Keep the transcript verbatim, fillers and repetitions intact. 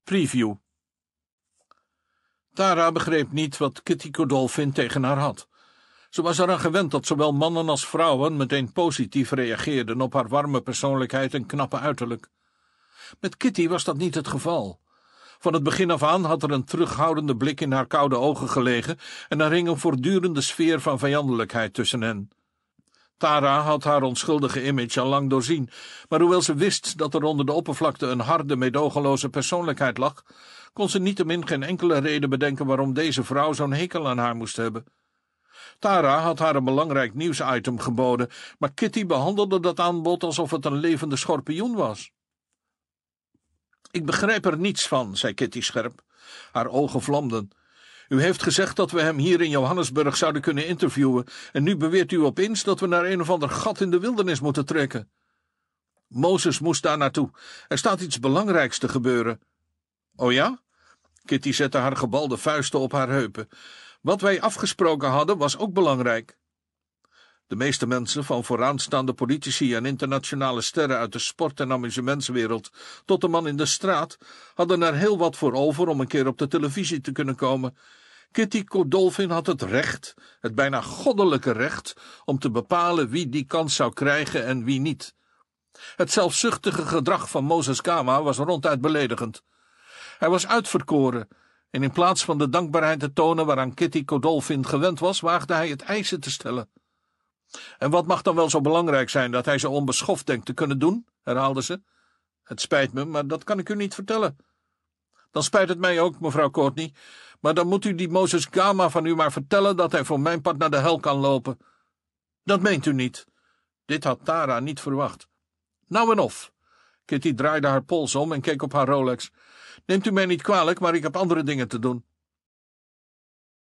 Preview. Tara begreep niet wat Kitty Godolphin tegen haar had. Ze was eraan gewend dat zowel mannen als vrouwen meteen positief reageerden op haar warme persoonlijkheid en knappe uiterlijk. Met Kitty was dat niet het geval. Van het begin af aan had er een terughoudende blik in haar koude ogen gelegen en er hing een voortdurende sfeer van vijandelijkheid tussen hen. Tara had haar onschuldige image al lang doorzien, maar hoewel ze wist dat er onder de oppervlakte een harde, meedogenloze persoonlijkheid lag, kon ze niettemin geen enkele reden bedenken waarom deze vrouw zo'n hekel aan haar moest hebben. Tara had haar een belangrijk nieuwsitem geboden, maar Kitty behandelde dat aanbod alsof het een levende schorpioen was. Ik begrijp er niets van, zei Kitty scherp. Haar ogen vlamden. U heeft gezegd dat we hem hier in Johannesburg zouden kunnen interviewen, en nu beweert u opeens dat we naar een of ander gat in de wildernis moeten trekken. Moses moest daar naartoe. Er staat iets belangrijks te gebeuren. Oh ja? Kitty zette haar gebalde vuisten op haar heupen. Wat wij afgesproken hadden was ook belangrijk. De meeste mensen, van vooraanstaande politici en internationale sterren uit de sport- en amusementswereld tot de man in de straat, hadden er heel wat voor over om een keer op de televisie te kunnen komen. Kitty Godolphin had het recht, het bijna goddelijke recht, om te bepalen wie die kans zou krijgen en wie niet. Het zelfzuchtige gedrag van Moses Gama was ronduit beledigend. Hij was uitverkoren, en in plaats van de dankbaarheid te tonen waaraan Kitty Godolphin gewend was, waagde hij het eisen te stellen. En wat mag dan wel zo belangrijk zijn dat hij zo onbeschoft denkt te kunnen doen, herhaalde ze. Het spijt me, maar dat kan ik u niet vertellen. Dan spijt het mij ook, mevrouw Courtney, maar dan moet u die Moses Gama van u maar vertellen dat hij voor mijn part naar de hel kan lopen. Dat meent u niet. Dit had Tara niet verwacht. Nou en of. Kitty draaide haar pols om en keek op haar Rolex. Neemt u mij niet kwalijk, maar ik heb andere dingen te doen.